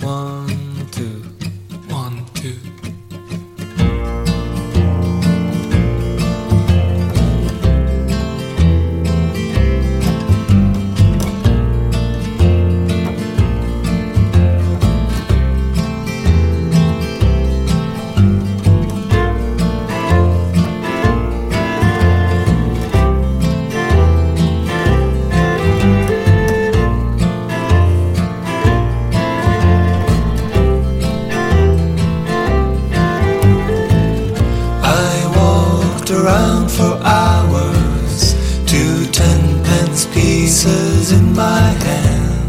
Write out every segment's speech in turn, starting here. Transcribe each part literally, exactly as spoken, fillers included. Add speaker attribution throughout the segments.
Speaker 1: One, two, one, two. Around for hours, two ten pence pieces in my hand.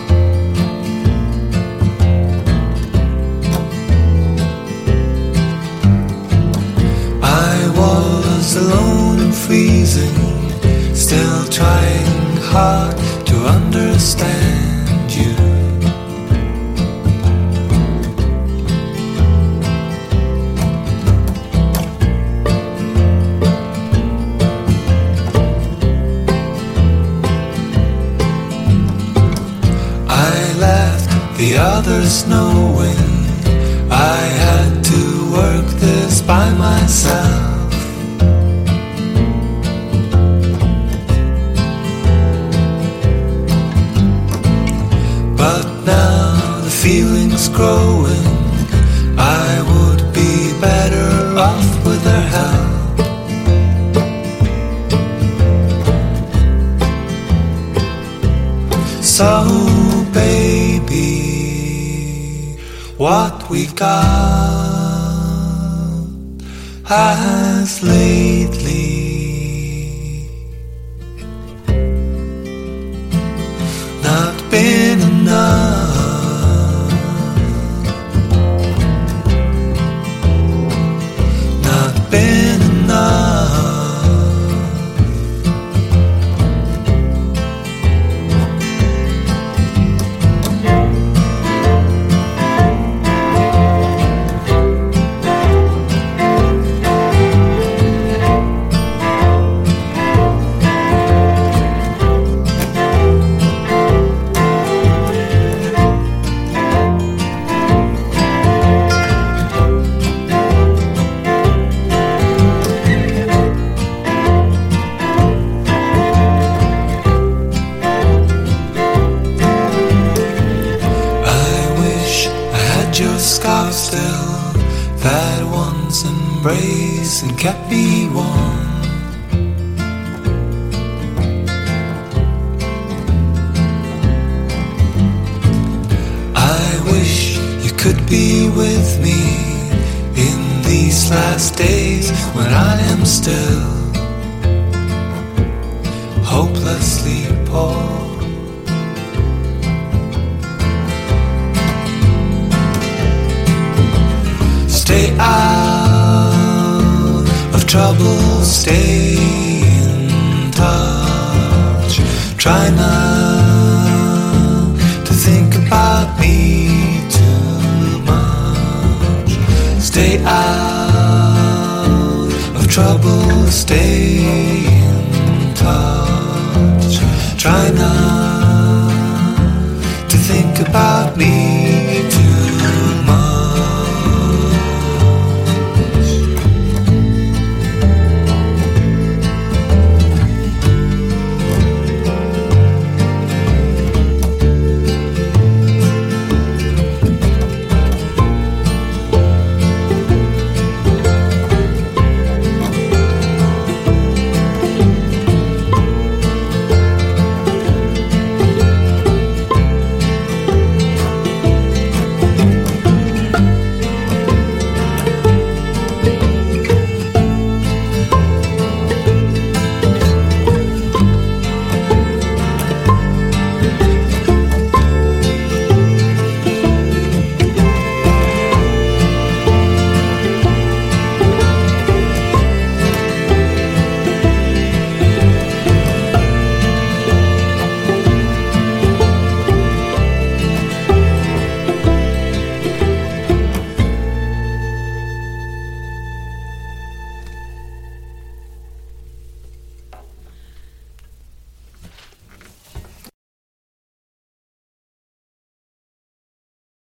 Speaker 1: I was alone and freezing, still trying hard to understand you. The others knowing I had to work this by myself. But now the feeling's growing, I would be better off with her help. So baby, what we've got has lately not been enough, not been enough. That once embraced and kept me warm. I wish you could be with me in these last days when I am still hopelessly poor. Stay out of trouble, stay in touch. Try not to think about me too much. Stay out of trouble, stay in touch. Try not